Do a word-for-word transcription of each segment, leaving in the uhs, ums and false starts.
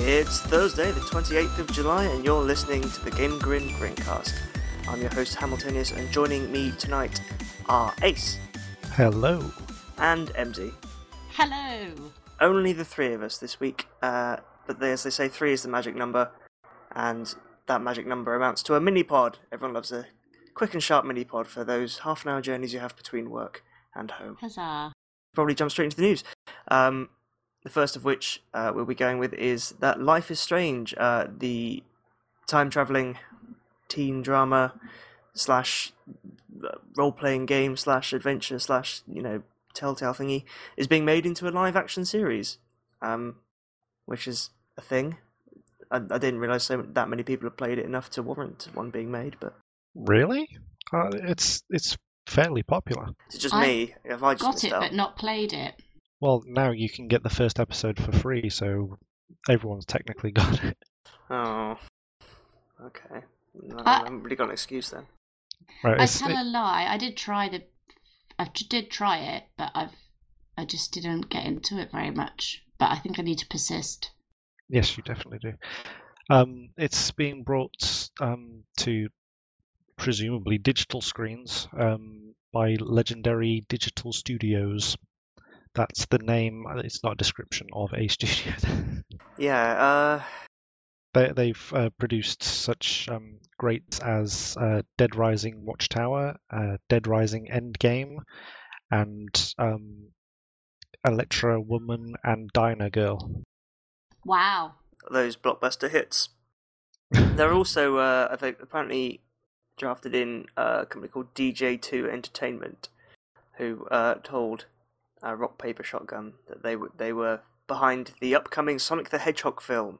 It's Thursday, the twenty-eighth of July, and you're listening to the Game Grin Grincast. I'm your host, Hamiltonius, and joining me tonight are Ace. Hello. And M Z. Hello. Only the three of us this week, uh, but as they say, three is the magic number, and that magic number amounts to a mini-pod. Everyone loves a quick and sharp mini-pod for those half-an-hour journeys you have between work and home. Huzzah. Probably jump straight into the news. Um, the first of which uh, we'll be going with is that Life is Strange, uh, the time-travelling teen drama slash role-playing game slash adventure slash, you know, Telltale thingy, is being made into a live-action series, um, which is a thing. I, I didn't realise so that many people have played it enough to warrant one being made, but... Really? Uh, it's it's fairly popular. Is it just I me? Have I just Got missed it, out? but not played it. Well, now you can get the first episode for free, so everyone's technically got it. Oh, okay. No, I- I haven't really got an excuse then. Right, I it's- tell it- a lie. I did try the. I j- did try it, but I've. I just didn't get into it very much. But I think I need to persist. yes, you definitely do. Um, it's being brought um, to presumably digital screens um, by Legendary Digital Studios. That's the name. It's not a description of a studio. Yeah, uh... They, they've uh, produced such um, greats as uh, Dead Rising Watchtower, uh, Dead Rising Endgame, and um, Electra Woman and Diner Girl. Wow. those blockbuster hits. They're also, uh, I think, apparently drafted in uh, a company called D J two Entertainment, who uh, told uh, Rock Paper Shotgun that they were they were behind the upcoming Sonic the Hedgehog film.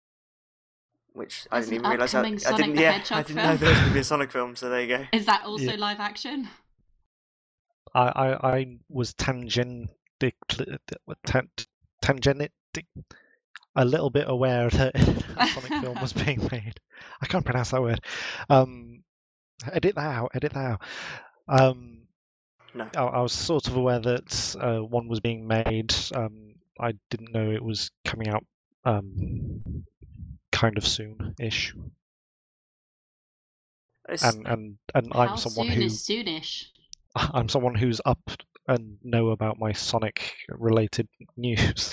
Which I There's didn't an even realise. I, upcoming I Sonic didn't. the Yeah, Hedgehog I didn't film? know there was going to be a Sonic film. So there you go. Is that also Yeah. live action? I, I, I was tangent, tangent, tangent, a little bit aware that a Sonic film was being made. I can't pronounce that word. Um, edit that out. Edit that out. Um, No. I, I was sort of aware that uh, one was being made. Um, I didn't know it was coming out um, kind of soon-ish. It's, And and and How I'm someone soon who is soonish? I'm someone who's up and know about my Sonic-related news.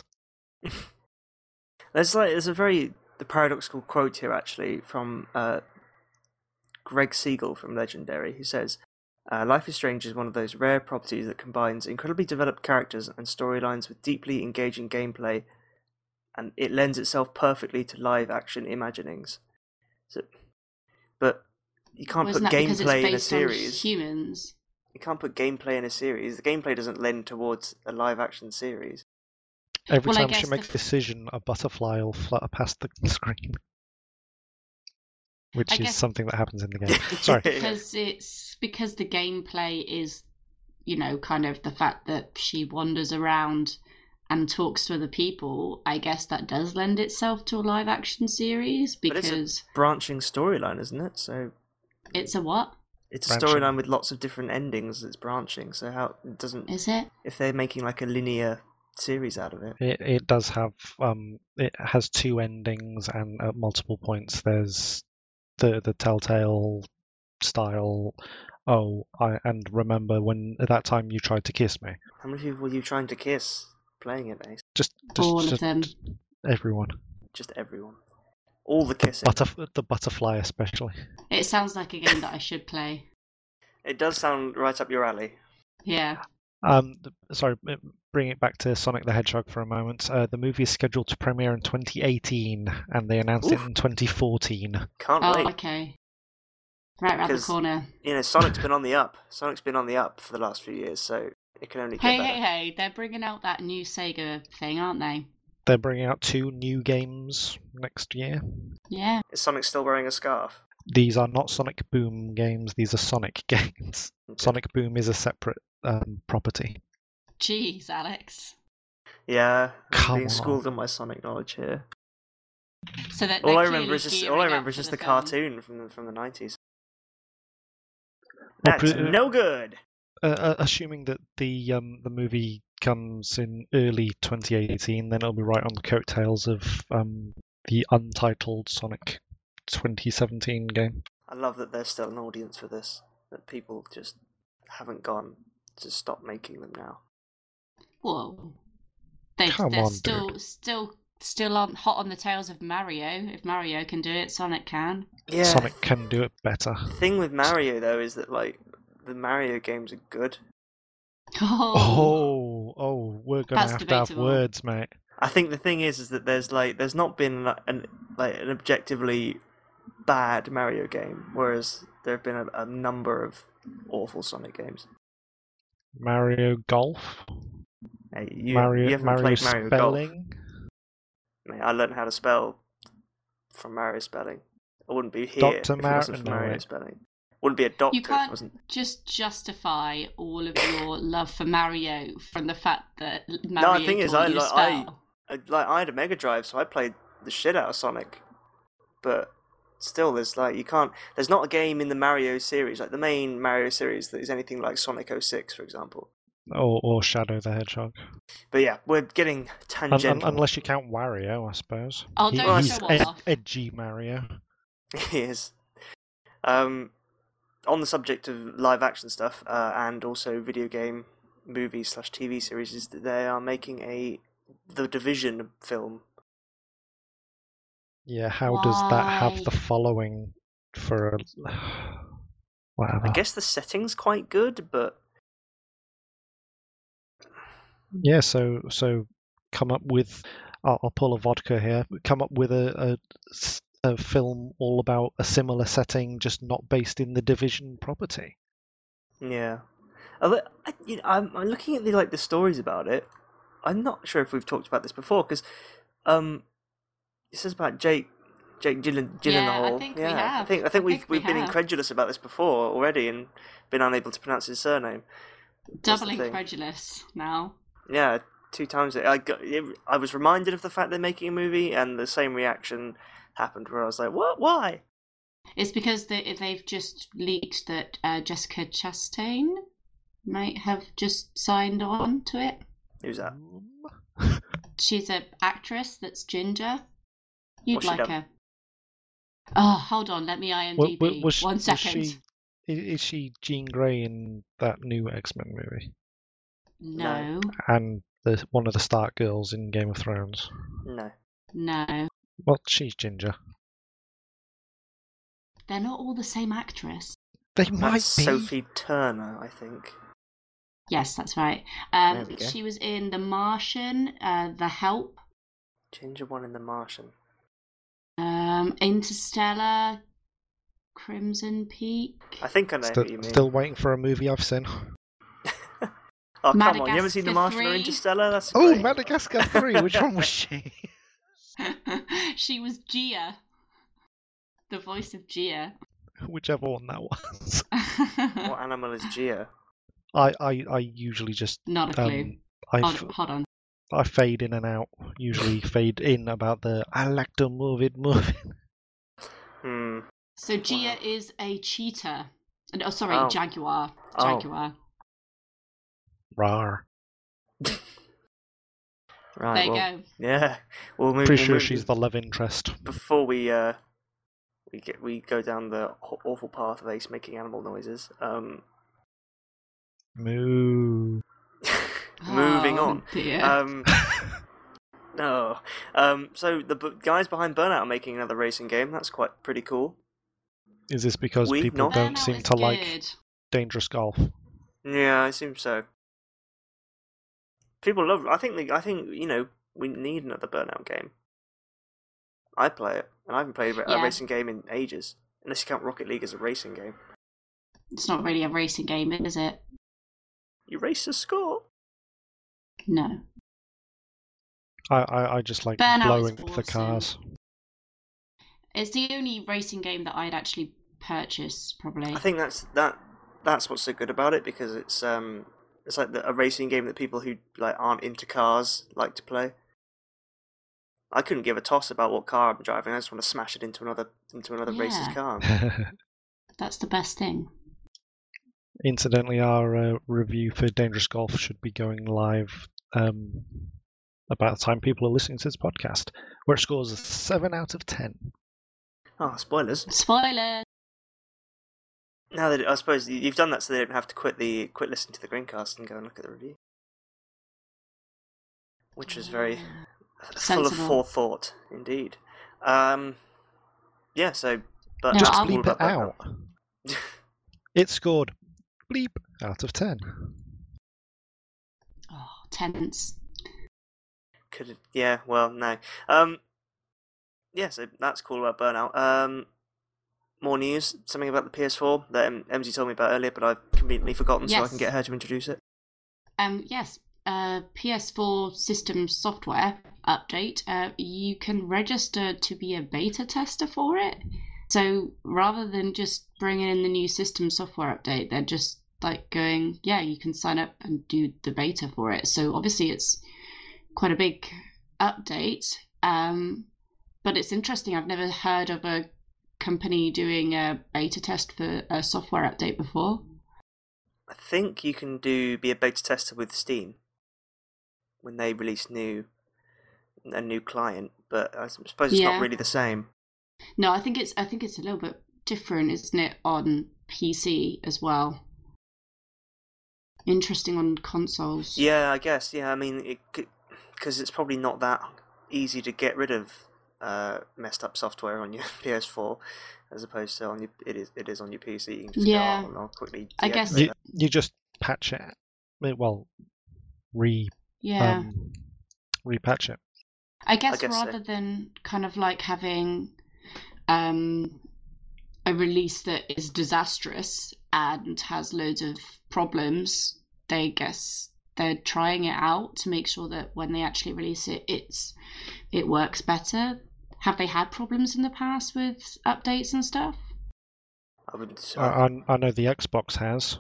There's like there's a very the paradoxical quote here actually from uh, Greg Siegel from Legendary, who says, uh, "Life is Strange is one of those rare properties that combines incredibly developed characters and storylines with deeply engaging gameplay, and it lends itself perfectly to live-action imaginings." So, but you can't Wasn't put that because it's gameplay in a based on series. humans? You can't put gameplay in a series. The gameplay doesn't lend towards a live-action series. Every Well, I time she guess makes the- a decision, a butterfly will flutter past the screen, which I is guess- something that happens in the game. Sorry. Because it's because the gameplay is, you know, kind of the fact that she wanders around and talks to other people. I guess that does lend itself to a live action series But it's a- because Branching storyline, isn't it? So it's a what? it's a Branching. storyline with lots of different endings that's branching. So how it doesn't Is it? if they're making like a linear series out of it? It it does have um it has two endings, and at multiple points there's the the Telltale style. Oh, I and remember when at that time you tried to kiss me. How many people were you trying to kiss playing it, Ace? Just just, All just of them. everyone. Just everyone. All the kissing. Butter the butterfly especially. It sounds like a game that I should play. It does sound right up your alley. Yeah. Um, th- sorry, uh, bring it back to Sonic the Hedgehog for a moment. Uh, the movie is scheduled to premiere in twenty eighteen, and they announced Oof. it in twenty fourteen. Can't Oh, wait. okay. Right round the Because- corner. You know, Sonic's been on the up. Sonic's been on the up for the last few years, so it can only get Hey, better. hey, hey! They're bringing out that new Sega thing, aren't they? They're bringing out two new games next year. Yeah. Is Sonic still wearing a scarf? These are not Sonic Boom games; these are Sonic games. Okay. Sonic Boom is a separate um, property. Jeez, Alex. Yeah, I'm Come being on. schooled on my Sonic knowledge here. So that All I they're remember is clearly just all I gearing remember up is for just the, the film. cartoon from the from the nineties. Well, That's pre- uh, no good. Uh, uh, assuming that the um, the movie comes in early twenty eighteen, then it'll be right on the coattails of um, the untitled Sonic twenty seventeen game. I love that there's still an audience for this. That people just haven't gone to stop making them now. Whoa. They, Come they're on, still, dude. still, still on hot on the tails of Mario. If Mario can do it, Sonic can. Yeah. Sonic can do it better. The thing with Mario though is that like the Mario games are good. Oh, Oh, oh, we're gonna That's have to have debatable. words, mate. I think the thing is, is that there's like there's not been like, an like an objectively bad Mario game, whereas there have been a, a number of awful Sonic games. Mario Golf. Hey, you, Mario, you haven't Mario played Mario Golf. Spelling. Mate, I learned how to spell from Mario Spelling. I wouldn't be here Doctor if it Mar- wasn't for no, Mario wait. Spelling. Wouldn't be a doctor you if it can't wasn't. just justify all of your love for Mario from the fact that No, Mario the thing is, taught I you to like I, spell. I like I had a Mega Drive, so I played the shit out of Sonic. But still, there's like you can't. There's not a game in the Mario series, like the main Mario series, that is anything like Sonic oh six, for example. Or, or Shadow the Hedgehog. But yeah, we're getting Un- un- tangential. unless you count Wario, I suppose. Oh, He- don't he's show ed- off. edgy Mario. He is. Um, on the subject of live action stuff, uh, and also video game movies slash T V series, is that they are making a The Division film. Yeah, how does that have Why? the following for a... Whatever. I guess the setting's quite good, but Yeah, so so come up with... I'll, I'll pull a vodka here. Come up with a, a s- a film all about a similar setting, just not based in the Division property. yeah. Although, I, you know, I'm, I'm looking at the like the stories about it. I'm not sure if we've talked about this before because um, it says about Jake Jake Gyllen, Gyllenhaal. Yeah, I think we yeah, I have. think I I think we've think we we've been have. incredulous about this before already and been unable to pronounce his surname. That's Double the thing. incredulous now. Yeah, two times. I got. I was reminded of the fact they're making a movie, and the same reaction happened where I was like, "What? Why?" It's because they, they've just leaked that uh, Jessica Chastain might have just signed on to it. Who's that? She's an actress that's ginger. You'd What's she like done? her. Oh, hold on. Let me Wa- IMDb. wa- was, One was second. she, i- is she Jean Grey in that new X-Men movie? No, And the one of the Stark girls in Game of Thrones? No. no. Well, she's ginger. They're not all the same actress. They That's might be. Sophie Turner, I think. Yes, that's right. There Um, we go. she was in The Martian, uh, The Help, Ginger one in The Martian. um, Interstellar, Crimson Peak. I think I know Still, who you mean. still waiting for a movie I've seen. Oh, come on. You haven't seen The Madagascar Martian or three? Interstellar? That's Oh, great. Madagascar three. Which one was she? She was Gia, the voice of Gia. Whichever one that was. What animal is Gia? I, I, I usually just Not a clue. um, I, hold, f- hold on. I fade in and out. Usually fade in about the I like to move it, move it. Hmm. So Gia Wow. is a cheetah. Oh, sorry, Oh. jaguar. Oh. Jaguar. Rar. Right. There you well, go. Yeah. We'll move. Pretty we'll sure move- she's the love interest. Before we uh, we get we go down the aw- awful path of Ace making animal noises. Um. Moo. moving Oh, on. dear. Um. No. Um. So the b- guys behind Burnout are making another racing game. That's quite pretty cool. Is this because We people not- don't Burnout seem is to like good. Dangerous Golf? Yeah, I assume so. People love. I think. The, I think you know we need another Burnout game. I play it, and I haven't played a Yeah. racing game in ages, unless you count Rocket League as a racing game. It's not really a racing game, is it? You race to score. No. I, I, I just like Burnout is blowing up the awesome. cars. It's the only racing game that I'd actually purchase, probably. I think that's that. That's what's so good about it because it's um it's like the, a racing game that people who like aren't into cars like to play. I couldn't give a toss about what car I'm driving. I just want to smash it into another into another racer's Yeah. car. That's the best thing. Incidentally, our uh, review for Dangerous Golf should be going live um, about the time people are listening to this podcast, where it scores a seven out of ten. Oh, spoilers. Spoiler. Now that I suppose you've done that, so they don't have to quit the quit listening to the Greencast and go and look at the review, which was very full of Sensible. forethought indeed. Um, yeah, so but No, Just I'll- bleep it out. It scored bleep out of ten. Oh, tense. Could it, yeah, well, no. Um, yeah, so that's cool about Burnout. Um, more news, something about the P S four that M- Emsy told me about earlier, but I've conveniently forgotten, so I Yes. can get her to introduce it. Um, yes, uh, P S four system software update. Uh, you can register to be a beta tester for it. So rather than just bringing in the new system software update, they're just like going, yeah, you can sign up and do the beta for it. So obviously it's quite a big update. Um, but it's interesting. I've never heard of a company doing a beta test for a software update before. I think you can do be a beta tester with Steam when they release new a new client, but I suppose it's Yeah. not really the same. No, I think it's I think it's a little bit different, isn't it, on P C as well? Interesting on consoles. Yeah, I guess. Yeah, I mean, it because it's probably not that easy to get rid of uh, messed up software on your P S four, as opposed to on your it is it is on your P C. You can just Yeah. go, oh, I'll quickly. I guess- deactivate You, that. you just patch it. Well, re Yeah. um, repatch it. I guess, guess so. rather than kind of like having um, a release that is disastrous and has loads of problems, they guess they're trying it out to make sure that when they actually release it, it's it works better. Have they had problems in the past with updates and stuff? I would. I, I, I know the Xbox has.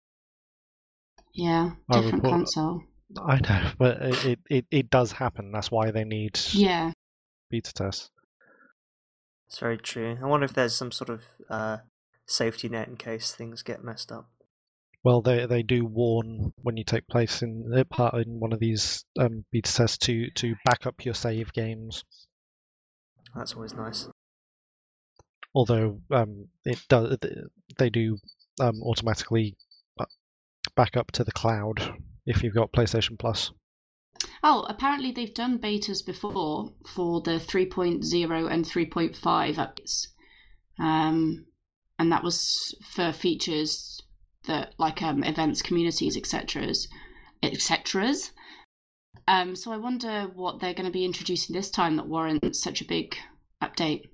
Yeah, I different report- console. I know, but it, it, it, it does happen. That's why they need Yeah. beta tests. It's very true. I wonder if there's some sort of uh, safety net in case things get messed up. Well, they they do warn when you take place in uh, part in one of these um, beta tests to to back up your save games. That's always nice. Although um, it does, they do um, automatically back up to the cloud if you've got PlayStation Plus. Oh, apparently they've done betas before for the three point oh and three point five updates. Um, and that was for features that like um, events, communities, et cetera, et cetera. Um, so I wonder what they're going to be introducing this time that warrants such a big update.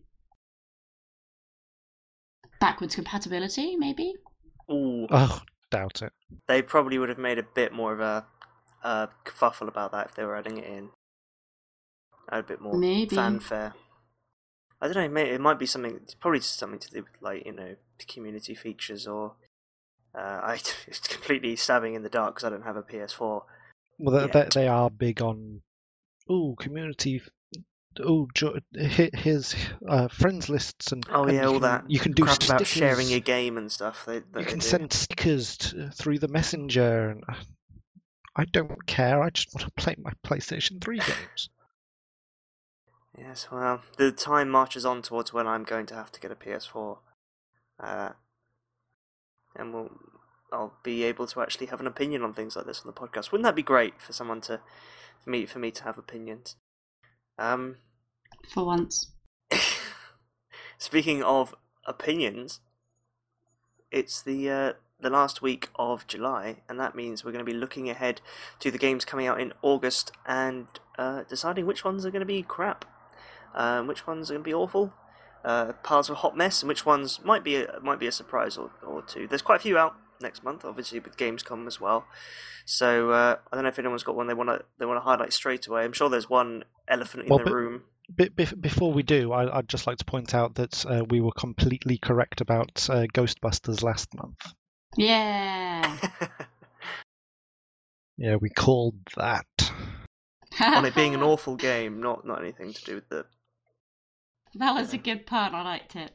Backwards compatibility, maybe? Ooh, Oh, doubt it. they probably would have made a bit more of a uh, kerfuffle about that if they were adding it in. A bit more Maybe. fanfare. I don't know. Maybe it might be something. It's probably something to do with, like, you know, community features or. Uh, I it's completely stabbing in the dark because I don't have a P S four. Well, they, Yeah. they, they are big on oh community. Oh, jo- here- here's uh, friends lists and Oh and yeah, you all can, that. You can do crap stickers. about sharing your game and stuff. They, that You they can do. send stickers t- through the messenger. And I don't care. I just want to play my PlayStation three games. Yes, well, the time marches on towards when I'm going to have to get a P S four, uh, and we'll, I'll be able to actually have an opinion on things like this on the podcast. Wouldn't that be great for someone to, for me, for me to have opinions? Um, For once. speaking of opinions, it's the uh, the last week of July, and that means we're going to be looking ahead to the games coming out in August and uh, deciding which ones are going to be crap. Um, which ones are going to be awful, uh, piles of hot mess, and which ones might be a, might be a surprise or, or two. There's quite a few out next month, obviously with Gamescom as well. So uh, I don't know if anyone's got one they want to they want to highlight straight away. I'm sure there's one elephant in Well, the but- room. Be- be- before we do, I- I'd just like to point out that uh, we were completely correct about uh, Ghostbusters last month. Yeah. Yeah, we called that. On it being an awful game, not not anything to do with the That was a good pun. I liked it.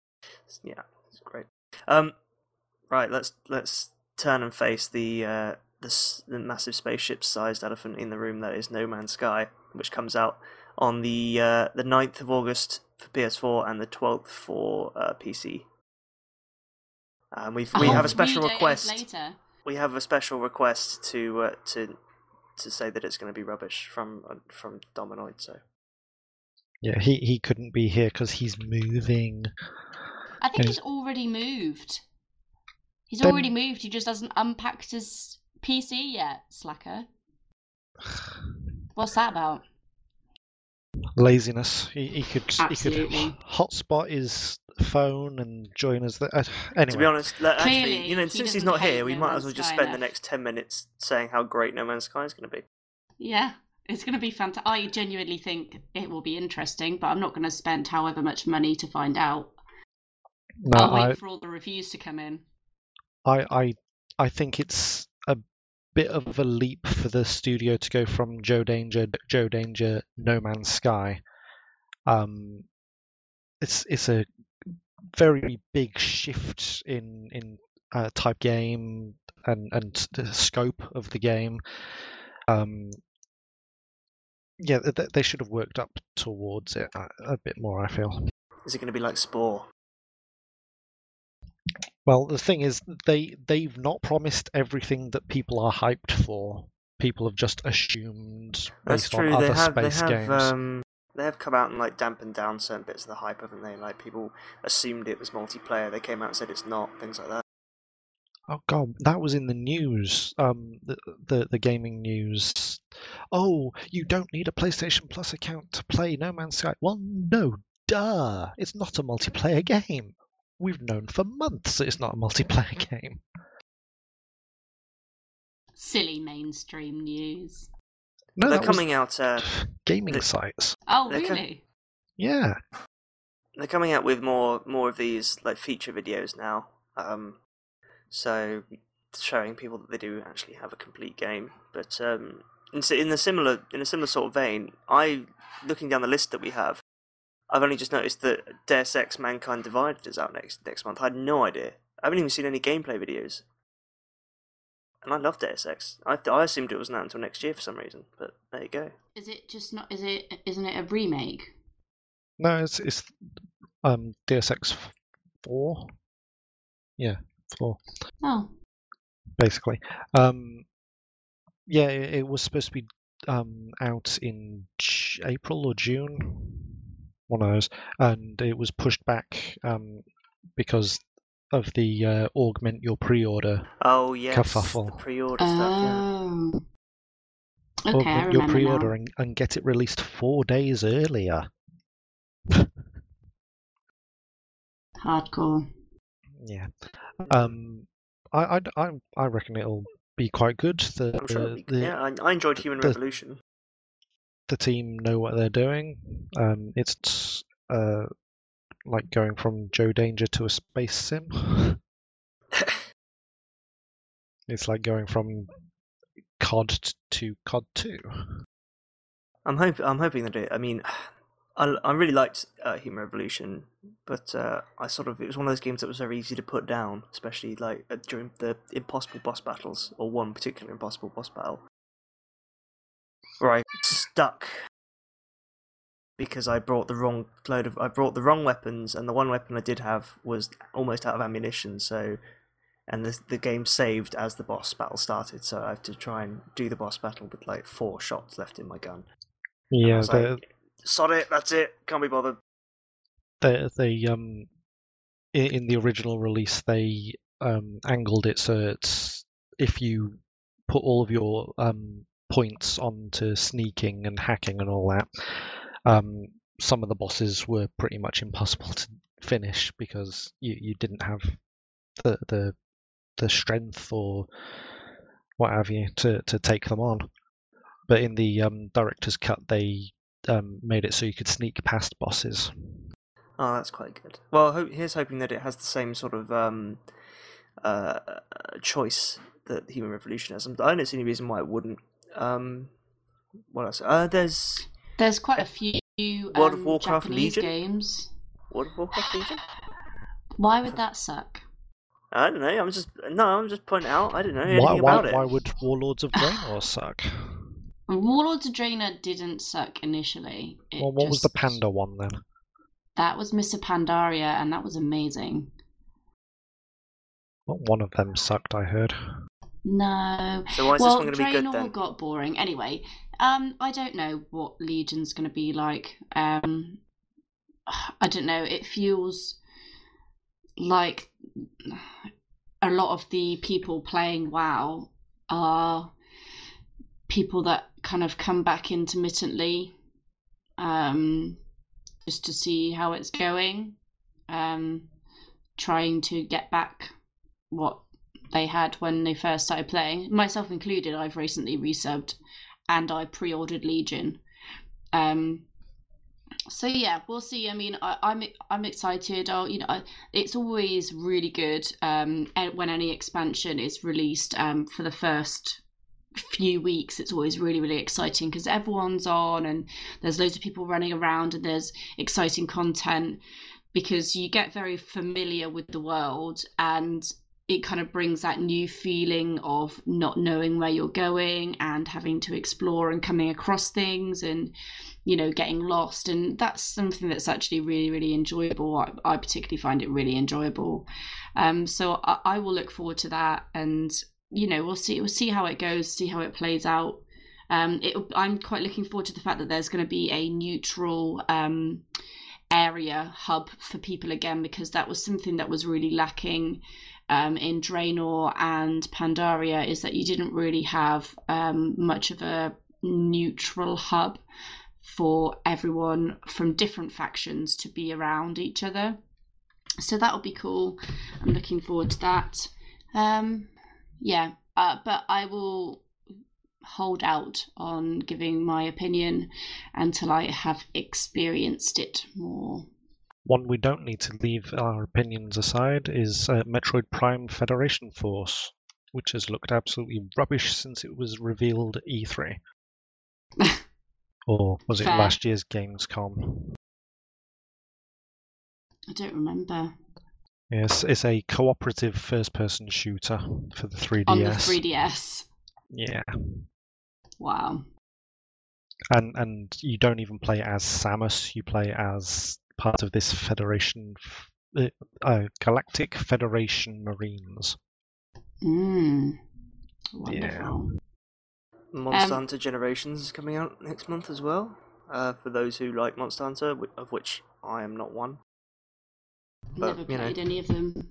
yeah, it's great. Um, right, let's let's turn and face the uh, the, the massive spaceship-sized elephant in the room that is No Man's Sky, which comes out on the uh, the ninth of August for P S four and the twelfth for uh, P C. Um, we've we Oh, have a special three days request. later. We have a special request to uh, to to say that it's going to be rubbish from uh, from Dominoid. So Yeah, he, he couldn't be here because he's moving. I think Yeah. he's already moved. He's Then- already moved. He just hasn't unpacked his P C yet, slacker. What's that about? Laziness. He, he could he Absolutely. could hotspot his phone and join us there. Uh, anyway, to be honest, like, actually, Clearly, you know, he since he's doesn't not hate here, we No might Man's as well just Sky spend the enough. next ten minutes saying how great No Man's Sky is going to be. Yeah, it's going to be fantastic. I genuinely think it will be interesting, but I'm not going to spend however much money to find out. no, I'll wait I, for all the reviews to come in. I I I think it's a bit of a leap for the studio to go from Joe Danger, Joe Danger, No Man's Sky. Um, it's it's a very big shift in in uh, type game and and the scope of the game. Um, yeah, th- they should have worked up towards it a, a bit more, I feel. Is it going to be like Spore? Well, the thing is, they they've not promised everything that people are hyped for. People have just assumed That's based true. on They other have they space have games. um they have come out and like dampened down certain bits of the hype, haven't they? Like people assumed it was multiplayer. They came out and said it's not. Things like that. Oh god, that was in the news. Um, the, the the gaming news. Oh, you don't need a PlayStation Plus account to play No Man's Sky. Well, no, duh. It's not a multiplayer game. We've known for months that it's not a multiplayer game. Silly mainstream news. No, They're that was coming out. Uh, gaming the- sites. Oh, They're co- really? Yeah. they're coming out with more more of these like feature videos now. Um, so showing people that they do actually have a complete game. But um, in, s- in a similar in a similar sort of vein, I looking down the list that we have, I've only just noticed that Deus Ex: Mankind Divided is out next next month. I had no idea. I haven't even seen any gameplay videos. And I love Deus Ex. I I assumed it wasn't out until next year for some reason, but there you go. Is it just not? Is it? Isn't it a remake? No, it's it's um Deus Ex four. Yeah, four. Oh, Basically. Um, yeah, it, it was supposed to be um, out in J- April or June, one of those, and it was pushed back um, because of the uh, augment your pre-order. Oh yes, Kerfuffle. the pre-order stuff. Yeah. oh. Okay, I augment your remember pre-order now. and, and get it released four days earlier. Hardcore. Yeah. Um, I, I, I, I reckon it'll be quite good. The, I'm sure. it'll be- the, yeah, I, I enjoyed Human the- Revolution. the team know what they're doing. Um, it's uh, like going from Joe Danger to a space sim. It's like going from C O D t- to C O D two. I'm hope I'm hoping that it. I mean, I, I really liked uh, Human Revolution, but uh, I sort of it was one of those games that was very easy to put down, especially like uh, during the impossible boss battles or one particular impossible boss battle, where I stuck because I brought the wrong load of I brought the wrong weapons, and the one weapon I did have was almost out of ammunition. So, and the the game saved as the boss battle started, so I had to try and do the boss battle with like four shots left in my gun. And I Yeah, was they like, sod it, that's it, can't be bothered. they they um in, in the original release they um angled it so it's if you put all of your um points onto sneaking and hacking and all that, um some of the bosses were pretty much impossible to finish because you, you didn't have the the the strength or what have you to, to take them on. But in the um, director's cut, they um, made it so you could sneak past bosses. Oh, that's quite good. Well, ho- here's hoping that it has the same sort of um, uh, choice that Human Revolution has. I don't see any reason why it wouldn't. Um, what else? Uh, there's There's quite a few World um, of Warcraft Japanese Legion? games. World of Warcraft Legion? Why would that suck? I don't know. I'm just no. I'm just pointing out. I don't know anything Why, why, about it. why would Warlords of Draenor suck? Warlords of Draenor didn't suck initially. It Well, what was the just- Panda one then? That was Mister Pandaria, and that was amazing. Well, one of them sucked, I heard. No. So why is well, this one going to be Draenor good then? got boring. Anyway, um, I don't know what Legion's going to be like. Um, I don't know. It feels like a lot of the people playing WoW are people that kind of come back intermittently, um, just to see how it's going, um, trying to get back what they had when they first started playing, myself included. I've recently resubbed and I pre-ordered Legion, um so yeah, we'll see. I mean, I, I'm I'm excited. I'll, you know, I, it's always really good um when any expansion is released. Um for the first few weeks, it's always really really exciting because everyone's on and there's loads of people running around and there's exciting content, because you get very familiar with the world and it kind of brings that new feeling of not knowing where you're going and having to explore and coming across things and, you know, getting lost. And that's something that's actually really, really enjoyable. I, I particularly find it really enjoyable. Um, so I, I will look forward to that, and, you know, we'll see, we'll see how it goes, see how it plays out. Um, it, I'm quite looking forward to the fact that there's going to be a neutral um, area hub for people again, because that was something that was really lacking Um, in Draenor and Pandaria, is that you didn't really have um, much of a neutral hub for everyone from different factions to be around each other. So that'll be cool. I'm looking forward to that. Um, yeah, uh, but I will hold out on giving my opinion until I have experienced it more. One we don't need to leave our opinions aside is uh, Metroid Prime Federation Force, which has looked absolutely rubbish since it was revealed at E three. Or was it Fair. last year's Gamescom? I don't remember. Yes, it's a cooperative first-person shooter for the three D S. On the three D S. Yeah, Wow. and and you don't even play as Samus. You play as part of this Federation, uh, uh, Galactic Federation Marines. Mm. Yeah. Wonderful. Monster Um, Hunter Generations is coming out next month as well. Uh, for those who like Monster Hunter, wh- of which I am not one. But, Never you know. played any of them.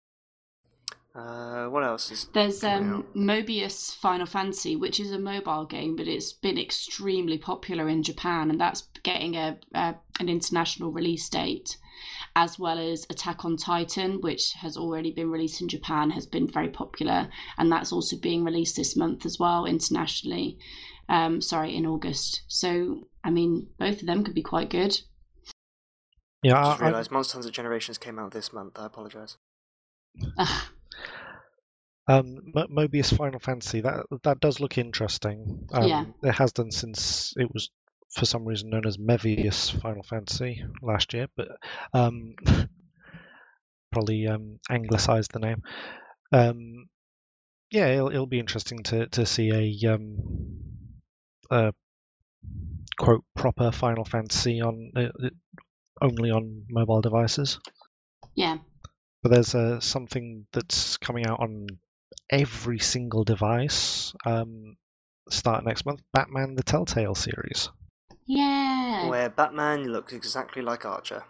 Uh, what else is There's coming um, out? Mobius Final Fantasy, which is a mobile game, but it's been extremely popular in Japan, and that's getting a, a an international release date, as well as Attack on Titan, which has already been released in Japan, has been very popular, and that's also being released this month as well internationally. Um, sorry, in August. So, I mean, both of them could be quite good. Yeah, I just I, realised Monster Hunter Generations came out this month. I apologise. Ugh. Um, Mo- Mobius Final Fantasy, that that does look interesting. Um, Yeah. It has done since it was, for some reason, known as Mevius Final Fantasy last year, but um, probably um, anglicised the name. Um, yeah, it'll, it'll be interesting to, to see a, um, a quote proper Final Fantasy on uh, only on mobile devices. Yeah. But there's uh, something that's coming out on every single device um, start next month, Batman the Telltale series. Yeah. Where Batman looks exactly like Archer.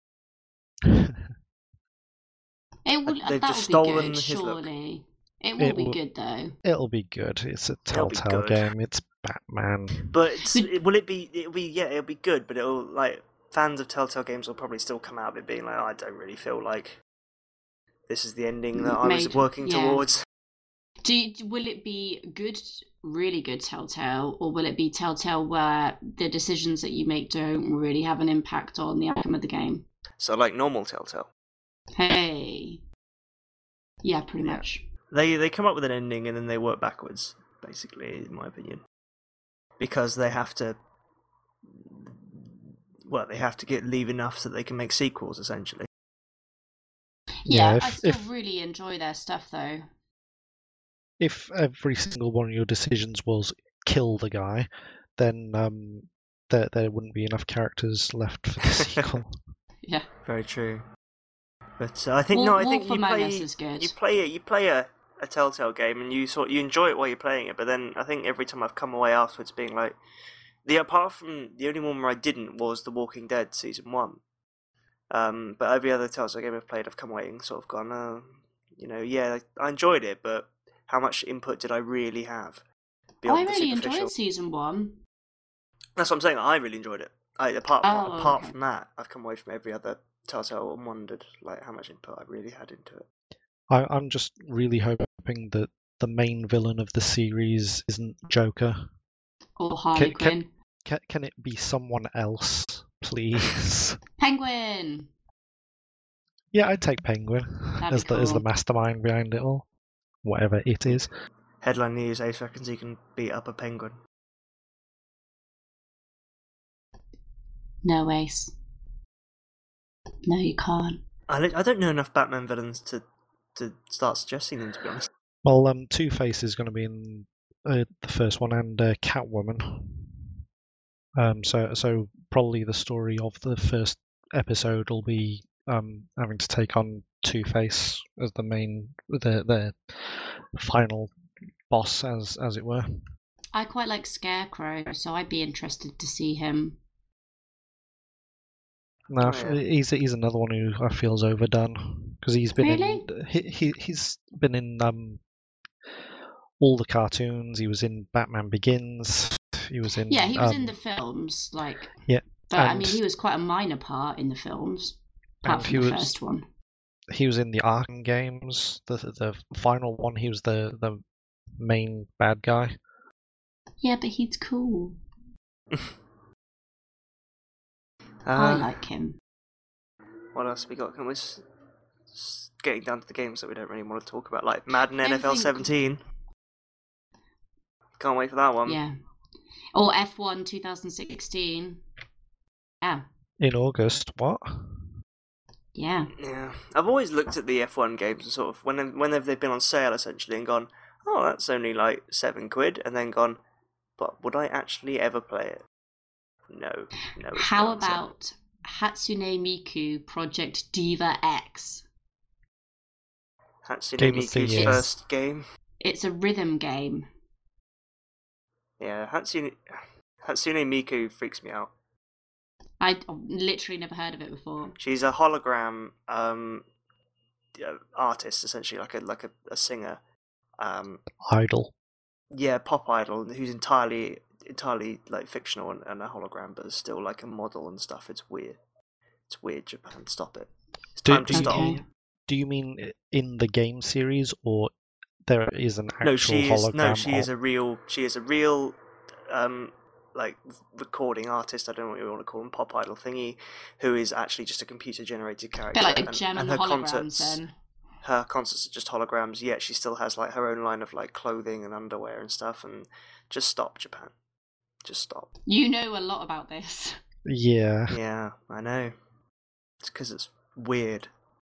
It will, They've that just will be stolen good, his look. surely. It will It be will- good, though. It'll be good. It's a It'll be Telltale good. game. It's Batman. But it's, But- it, will it be? It'll be yeah. It'll be good. But it'll like fans of Telltale games will probably still come out of it being like, oh, I don't really feel like this is the ending that I was Maybe, working yeah. towards. Do you, will it be good, really good Telltale, or will it be Telltale where the decisions that you make don't really have an impact on the outcome of the game? So like normal Telltale, Hey. Yeah, pretty Yeah. much. they they come up with an ending and then they work backwards. Basically, in my opinion, because they have to. Well, they have to get leave enough so they can make sequels, essentially. Yeah, Yeah, if- I still if- really enjoy their stuff though. If every single one of your decisions was kill the guy, then um, there there wouldn't be enough characters left for the sequel. Yeah. Very true. But uh, I think Wolf, no, I Wolf think you Among play Us is good. you play it. You play a, a Telltale game, and you sort you enjoy it while you're playing it. But then I think every time I've come away afterwards being like, the apart from the only one where I didn't was The Walking Dead season one. Um, but every other Telltale game I've played, I've come away and sort of gone, uh, you know, yeah, I enjoyed it, but how much input did I really have? Oh, I the really superficial? enjoyed season one. That's what I'm saying. I really enjoyed it. I, apart Oh, apart okay. from that, I've come away from every other Telltale and wondered like how much input I really had into it. I, I'm just really hoping that the main villain of the series isn't Joker. Or Harley Can- can- Quinn. Can, can it be someone else, please? Penguin! Yeah, I'd take Penguin That'd be as the as the cool. mastermind behind it all, whatever it is. Headline news: Ace reckons he can beat up a penguin. No, Ace. No, you can't. I, li- I don't know enough Batman villains to to start suggesting them, to be honest. Well, um, Two Face is going to be in uh, the first one, and uh, Catwoman. Um, so so probably the story of the first episode will be um having to take on Two Face as the main the the final boss, as as it were. I quite like Scarecrow, so I'd be interested to see him. No, Oh, yeah. he's he's another one who I feel's overdone because he's been Really? in he, he he's been in um all the cartoons. He was in Batman Begins. He was in Yeah, he was um, in the films, like. yeah, But I and- mean, he was quite a minor part in the films, apart and from he the was- first one. he was in the Arkham games. The the final one, he was the the main bad guy. Yeah, but he's cool. Uh, I like him. What else we got? Can we s- s- getting down to the games that we don't really want to talk about, like Madden N F L Anything- seventeen. Can't wait for that one. Yeah. Or F one twenty sixteen. Yeah. In August, what? Yeah. Yeah, I've always looked at the F one games and sort of when whenever they've been on sale essentially and gone, oh, that's only like seven quid, and then gone, but would I actually ever play it? No, no. It's How not, so- about Hatsune Miku Project Diva X? Hatsune Game of the Miku's Year. first game? It's a rhythm game. Yeah, Hatsune Hatsune Miku freaks me out. I literally never heard of it before. She's a hologram um, uh, artist, essentially, like a like a, a singer. Um, Idol. yeah, pop idol who's entirely entirely like fictional and, and a hologram, but is still like a model and stuff. It's weird. It's weird, Japan. Stop it. It's Do- time do to you stop. Okay. Do you mean in the game series, or there is an actual No, she is hologram? no, she is of- a real. She is a real, um, like recording artist. I don't know what you want to call them, pop idol thingy, who is actually just a computer generated A character. bit like and, a gem and and her holograms concerts, then. her concerts are just holograms. Yet she still has like her own line of like clothing and underwear and stuff. And just stop, Japan. Just stop. You know a lot about this. Yeah. Yeah, I know. It's because it's weird.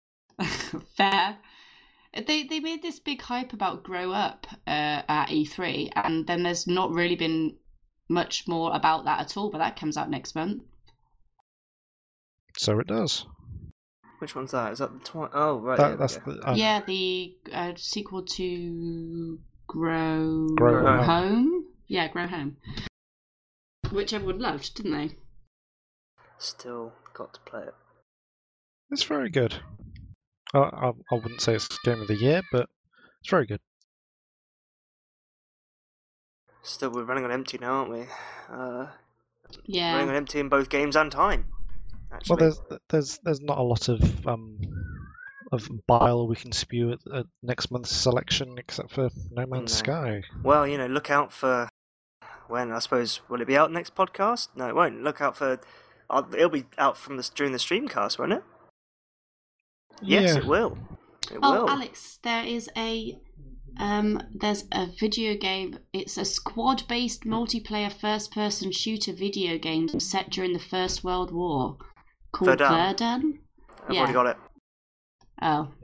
Fair. They they made this big hype about Grow Up uh, at E three, and then there's not really been much more about that at all. But that comes out next month. So it does. Which one's that? Is that the twi- Oh, right. That, yeah, that's yeah. the, um, yeah, the uh, sequel to Grow, Grow Home. Home. Yeah, Grow Home. Which everyone loved, didn't they? Still got to play it. It's very good. I, I I wouldn't say it's game of the year, but it's very good. Still, we're running on empty now, aren't we? Uh, Yeah. running on empty in both games and time. Actually, Well, there's there's there's not a lot of um of bile we can spew at, at next month's selection, except for No Man's No. Sky. well, you know, look out for when I suppose will it be out next podcast? No, it won't. Look out for. Uh, it'll be out from the during the streamcast, won't it? Yes, Yeah. it will. It Oh, will. Alex, there is a um, there's a video game. It's a squad-based multiplayer first-person shooter video game set during the First World War called Verdun. Verdun. I've yeah. already got it. Oh,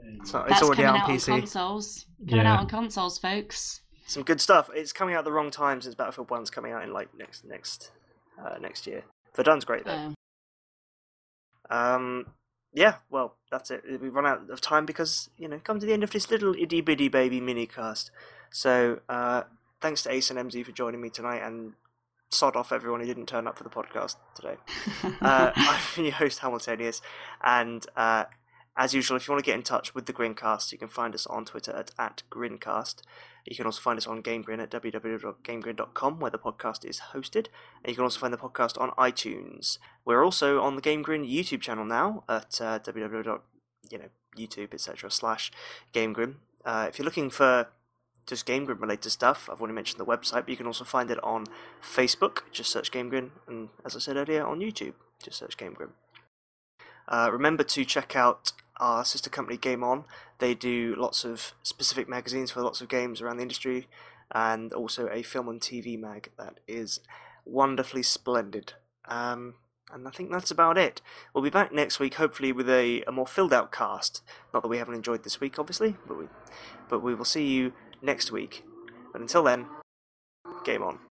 So it's That's already coming out on out P C. on consoles. Coming Yeah. out on consoles, folks. Some good stuff. It's coming out at the wrong time since Battlefield One's coming out in like next next uh, next year. Verdune's great though. Oh. Um, yeah, well, that's it. We've run out of time because, you know, come to the end of this little itty bitty baby mini cast. So, uh, thanks to Ace and M Z for joining me tonight, and sod off everyone who didn't turn up for the podcast today. uh, I've been your host, Hamiltonius, and uh, as usual, if you want to get in touch with the Grincast, you can find us on Twitter at, at Grincast. You can also find us on GameGrin at w w w dot game grin dot com, where the podcast is hosted. And you can also find the podcast on iTunes. We're also on the GameGrin YouTube channel now at uh, w w w dot you know YouTube et cetera slash GameGrin. Uh, if you're looking for just GameGrin related stuff, I've already mentioned the website, but you can also find it on Facebook. Just search GameGrin, and as I said earlier, on YouTube, just search GameGrin. Uh, remember to check out our sister company Game On. They do lots of specific magazines for lots of games around the industry, and also a film and T V mag that is wonderfully splendid. Um, and I think that's about it. We'll be back next week, hopefully with a, a more filled out cast. Not that we haven't enjoyed this week, obviously, but we, but we will see you next week. But until then, game on.